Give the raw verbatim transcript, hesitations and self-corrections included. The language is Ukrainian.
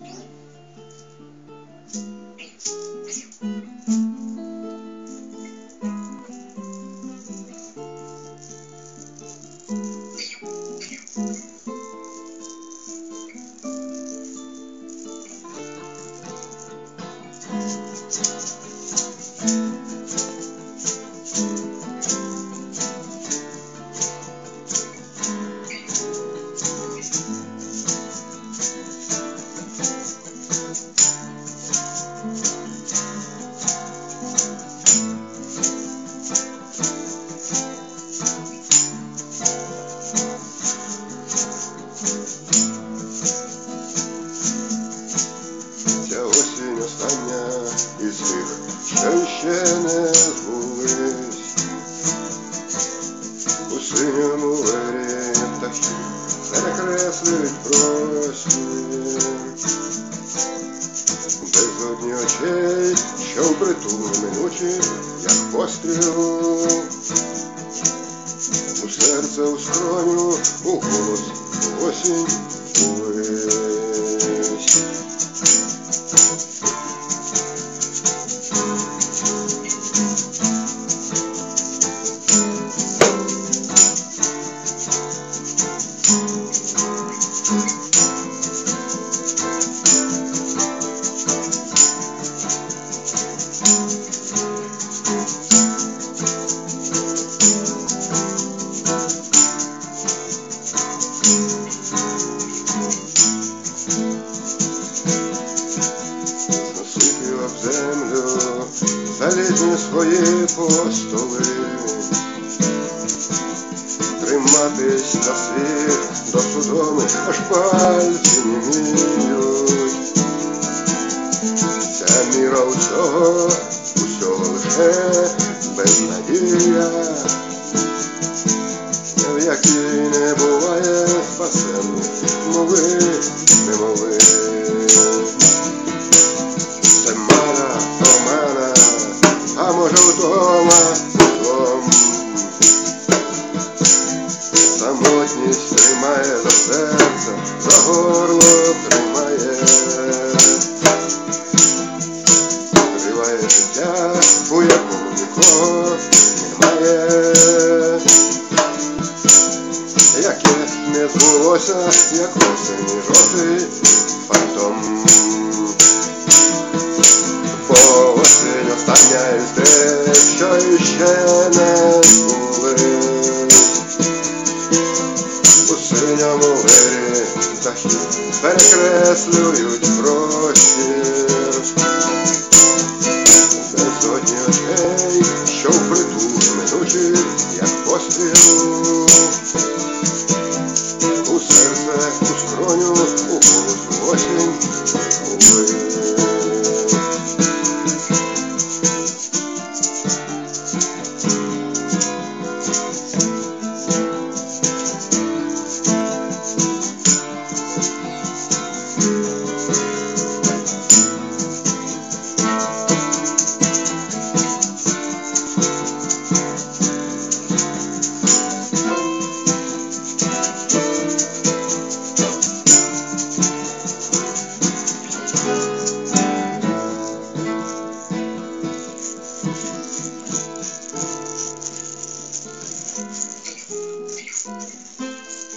Із тих, що ще не збулись, у синьому лері птахи перекреслюють простір, безодні очей, що впритул минучі, як постріл, у серце, у скроню, у голос, у осінь, увесь. Землю залізні свої постоли, триматись за світ до судоми, аж пальці німіють. Ця міра усього, усього лише безнадія, в якій не буває спасенних, мови, немови. А може вдома злом, самотність тримає за серце, за горло тримає, триває життя, у якому нікого немає, яке не збулося, як осені жовтий фантом. Осінь остання із тих, що іще не збулись, у синьому лері птахи перекреслюють простір, безодні очей, що впритул минучих, як постріл, у серце, у скроню, у голос, у осінь.